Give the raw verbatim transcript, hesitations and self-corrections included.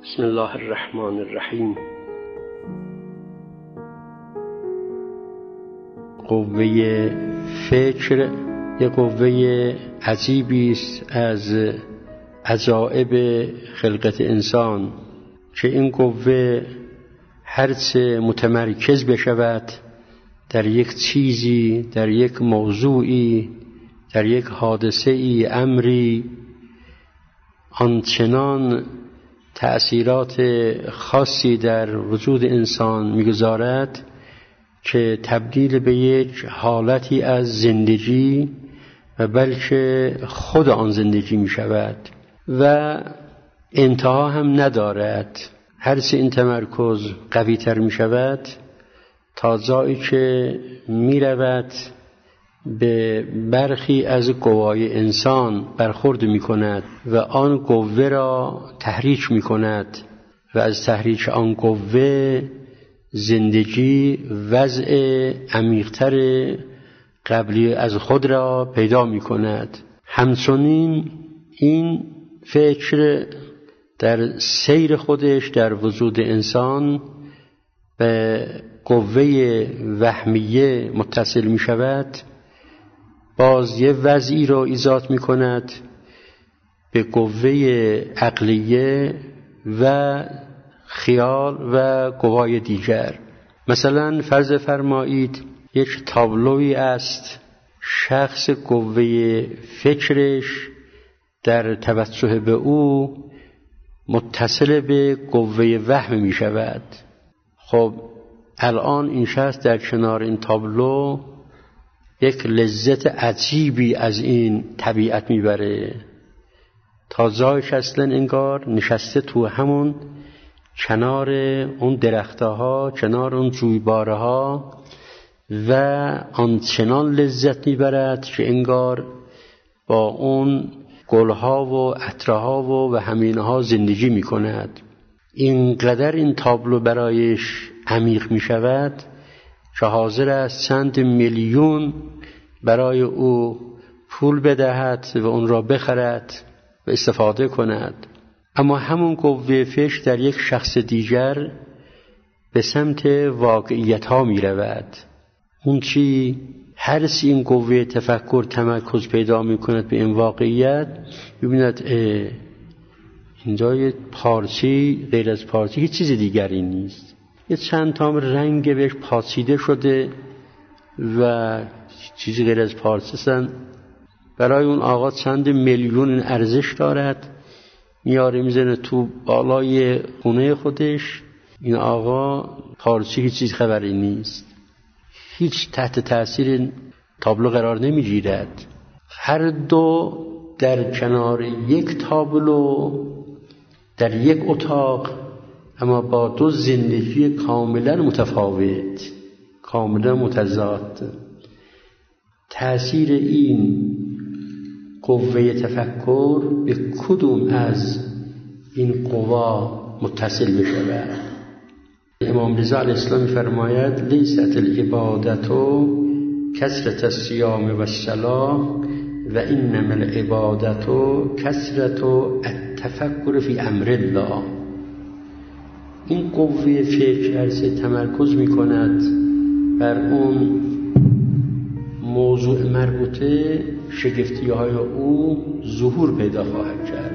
بسم الله الرحمن الرحیم. قوه فکر یک قوه عجیبی است از عجایب خلقت انسان که این قوه هرچه متمرکز بشود در یک چیزی، در یک موضوعی، در یک حادثه‌ای، امری، آنچنان تأثیرات خاصی در وجود انسان می‌گذارد که تبدیل به یک حالتی از زندگی و بلکه خود آن زندگی می‌شود و انتها هم ندارد. هرچه این تمرکز قوی‌تر می‌شود تا جایی که می‌رود به برخی از قوای انسان برخورد می کند و آن قوه را تحریک می کند و از تحریک آن قوه زندگی وضع عمیق‌تر قبلی از خود را پیدا می کند. همچنین این فکر در سیر خودش در وجود انسان به قوه وهمیه متصل می شود، باز یه وضعی رو ایجاد می کند به قوه عقلیه و خیال و قوای دیگر. مثلا فرض فرمایید یک تابلوی است، شخص قوه فکرش در توجه به او متصل به قوه وهم می شود. خب الان این شخص در کنار این تابلو یک لذت عجیبی از این طبیعت میبره، تا جایش اصلا انگار نشسته تو همون کنار اون درختها، کنار اون جویبارها و آنچنان لذت میبرد که انگار با اون گلها و عطرها و, و همینها زندگی میکند. اینقدر این تابلو برایش عمیق میشود که حاضر است چند میلیون برای او پول بدهد و اون را بخرد و استفاده کند. اما همون قوه فکر در یک شخص دیگر به سمت واقعیت ها می رود. اون چی هر سی این قوه تفکر تمرکز پیدا می کند به این واقعیت، ببیند اینجا یه پارچی غیر از پارچی هیچ چیز دیگری نیست، یه چند تام رنگ بهش پاشیده شده و چیزی غیر از پارچه‌اند. برای اون آقا چند میلیون ارزش دارد، میاره میزنه تو بالای خونه خودش. این آقا پارچه هیچ چیز خبری نیست، هیچ تحت تأثیر تابلو قرار نمیگیرد. هر دو در کنار یک تابلو در یک اتاق، اما با دو زندگی کاملا متفاوت، کاملا متضاد. تأثیر این قوه تفکر به کدوم از این قوا متصل بشود؟ امام رضا علیه السلام فرماید لیست العبادت کثرت الصیام و الصلاة و انما العبادت کثرت التفکر فی امر الله. این قوه فکر هرچه تمرکز می کند بر اون موضوع مربوطه، شگفتی های او ظهور پیدا خواهد کرد.